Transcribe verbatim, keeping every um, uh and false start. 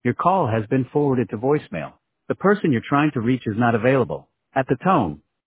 Your call has been forwarded to voicemail. The person you're trying to reach is not available. At the tone,